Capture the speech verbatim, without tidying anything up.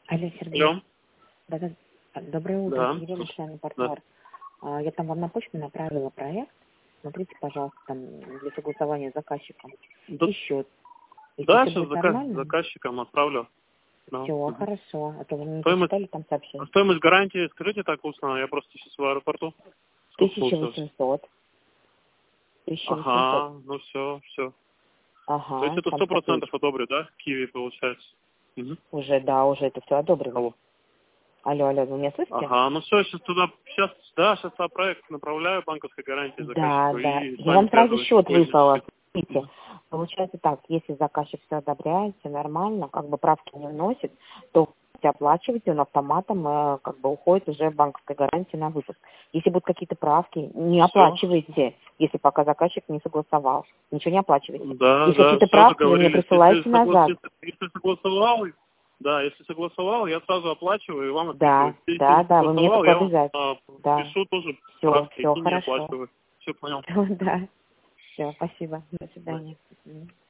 Алло, Сергей. Алло. Да, да. Доброе утро, Да. Елена, слушай, членный Да. партнер. А, Я там вам на почту направила проект. Смотрите, пожалуйста, там для согласования с заказчиком. Да, И счет. Если да, все сейчас будет заказ, нормально, заказчикам отправлю. Да. все, Мгм. хорошо. А то вы не Стоимость, почитали там а сообщение. стоимость гарантии, скажите так устно, я просто сейчас в аэропорту. Сколько тысяча получилось? восемьсот. тысяча восемьсот. Ага, ну все, все. То есть Ага, это там сто копеечки. процентов одобрит, да? Киви получается. Мгм. Уже, да, уже это все одобрено. Алло. Алло, алло, вы меня слышите? Ага, ну все, сейчас туда, сейчас, да, сейчас на проект направляю банковской гарантии Да, заказчику да. и с Я вами вам сразу связываюсь счет позже. выслала. Смотрите, Мгм. получается так, если заказчик все одобряет, все нормально, как бы правки не вносит, то оплачиваете, он автоматом э, как бы уходит уже банковской гарантии на выпуск. Если будут какие-то правки, не Все. оплачивайте, если пока заказчик не согласовал. Ничего не оплачивайте. Да, Если да, какие-то все правки, вы мне договорились. Если, присылаете согла- назад. если, если согласовал, да, если согласовал, я сразу оплачиваю и вам Да, отписываю. Если да, не да, вы мне согласовал, такое я вам обязательно. а, Да, пишу тоже все, правки все и не хорошо. оплачиваю. Все понял. Да, все, спасибо. До Да. свидания. Мгм.